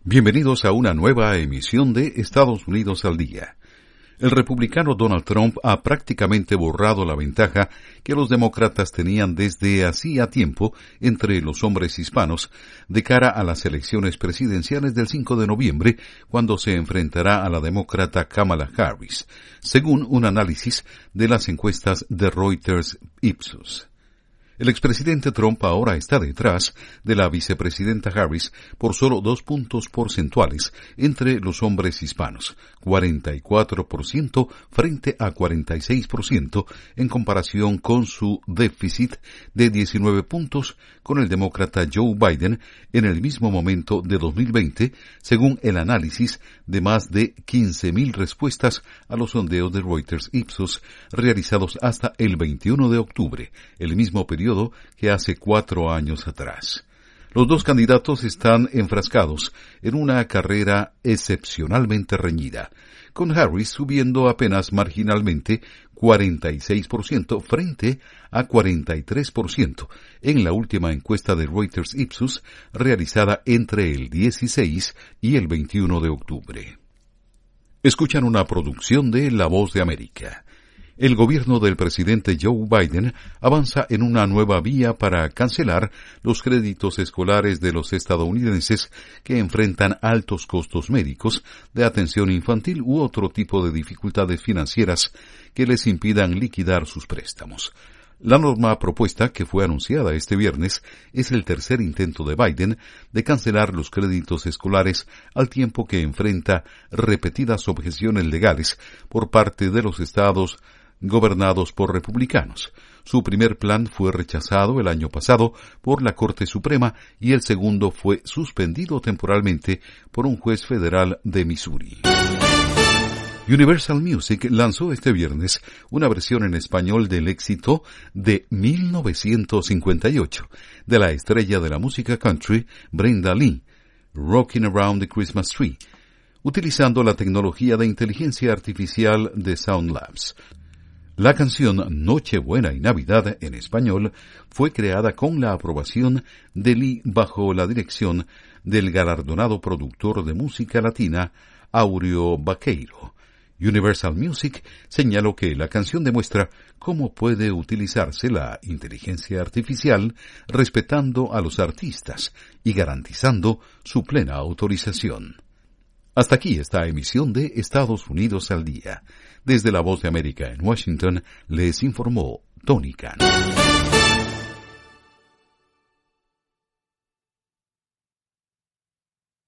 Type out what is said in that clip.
Bienvenidos a una nueva emisión de Estados Unidos al Día. El republicano Donald Trump ha prácticamente borrado la ventaja que los demócratas tenían desde hacía tiempo entre los hombres hispanos de cara a las elecciones presidenciales del 5 de noviembre, cuando se enfrentará a la demócrata Kamala Harris, según un análisis de las encuestas de Reuters Ipsos. El expresidente Trump ahora está detrás de la vicepresidenta Harris por solo 2 puntos porcentuales entre los hombres hispanos, 44% frente a 46% en comparación con su déficit de 19 puntos con el demócrata Joe Biden en el mismo momento de 2020, según el análisis de más de 15,000 respuestas a los sondeos de Reuters Ipsos realizados hasta el 21 de octubre, el mismo periodo que hace 4 años atrás. Los dos candidatos están enfrascados en una carrera excepcionalmente reñida, con Harris subiendo apenas marginalmente 46% frente a 43% en la última encuesta de Reuters Ipsos realizada entre el 16 y el 21 de octubre. Escuchan una producción de La Voz de América. El gobierno del presidente Joe Biden avanza en una nueva vía para cancelar los créditos escolares de los estadounidenses que enfrentan altos costos médicos, de atención infantil u otro tipo de dificultades financieras que les impidan liquidar sus préstamos. La norma propuesta, que fue anunciada este viernes, es el tercer intento de Biden de cancelar los créditos escolares al tiempo que enfrenta repetidas objeciones legales por parte de los estados gobernados por republicanos. Su primer plan fue rechazado el año pasado por la Corte Suprema y el segundo fue suspendido temporalmente por un juez federal de Missouri. Universal Music lanzó este viernes una versión en español del éxito de 1958 de la estrella de la música country Brenda Lee, Rockin' Around the Christmas Tree, utilizando la tecnología de inteligencia artificial de Sound Labs. La canción Nochebuena y Navidad en español fue creada con la aprobación de Lee bajo la dirección del galardonado productor de música latina Áureo Baqueiro. Universal Music señaló que la canción demuestra cómo puede utilizarse la inteligencia artificial respetando a los artistas y garantizando su plena autorización. Hasta aquí esta emisión de Estados Unidos al Día. Desde La Voz de América en Washington, les informó Tony Cano.